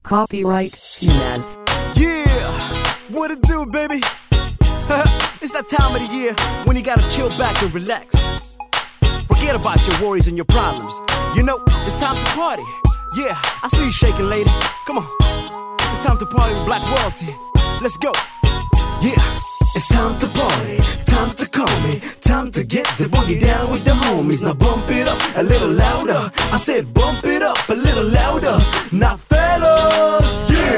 Copyright Humans. Yeah, what it do, baby? It's that time of the year when you gotta chill back and relax. Forget about your worries and your problems. You know, it's time to party. Yeah, I see you shaking, lady. Come on. It's time to party with Black Royalty. Let's go. Yeah. It's time to party, time to call me, time to get the boogie down with the homies. Now bump it up a little louder. I said bump it up a little louder. Now fellas,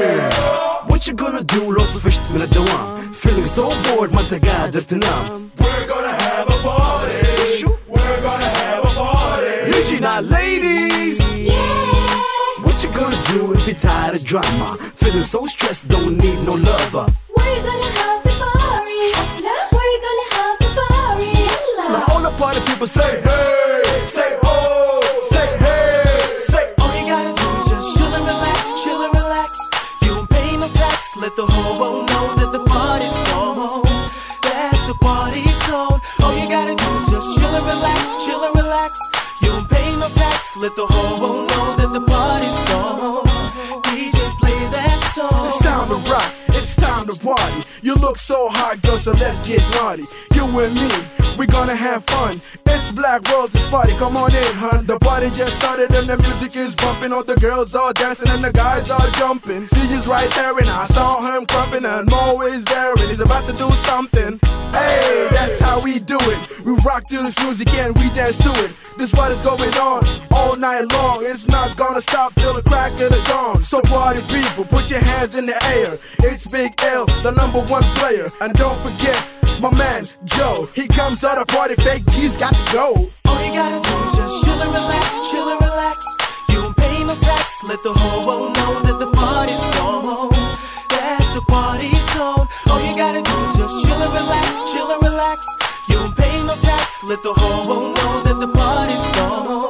yeah. What you gonna do? Låt oss först med الدوام. Feeling so bored, man tagad تنام. We're gonna have a party. We're gonna have a party. Luigi, now ladies, Yes. what you gonna do if you're tired of drama? Feeling so stressed, don't need no lover. We're gonna have the party. We're gonna have the party. Now all the party people say hey, say oh, say hey, say All you gotta do is just chill and relax, chill and relax. You don't pay no tax, let the whole world know that the party's on. That the party's on. All you gotta do is just chill and relax, chill and relax. You don't pay no tax, let the whole world know that the party's on. DJ play that song. It's time to rock, it's time to party. You look so hot, girl, so let's get naughty. You and me, we gonna have fun. It's Black Royalty's party, come on in, hun. The party just started and the music is bumping. All the girls are dancing and the guys are jumping. CJ's right there and I saw him crumping. And Mo is there and he's about to do something. Hey, that's how we do it. We rock to this music and we dance to it. This party's going on all night long. It's not gonna stop till the crack of the dawn. So party people, put your hands in the air. It's Big L, the #1 player. And don't forget my man Joe, he comes out of party, fake G's got to go. All you gotta do is just chill and relax, chill and relax. You don't pay no tax, let the whole world know that the party's on. That the party's on. All you gotta do is just chill and relax, chill and relax. You don't pay no tax, let the whole world know that the party's on.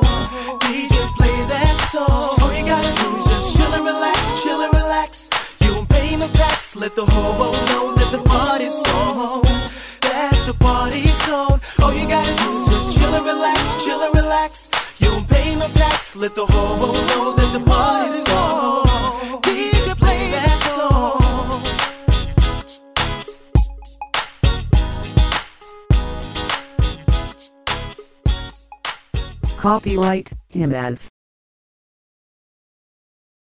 DJ play that song. All you gotta do is just chill and relax, chill and relax. You don't pay no tax, let the whole world know that the party's on. That the party's on. All you gotta do is just chill and relax, chill and relax. You don't pay no tax, let the whole world know that the party's on. DJ play that song. Copyright Humans.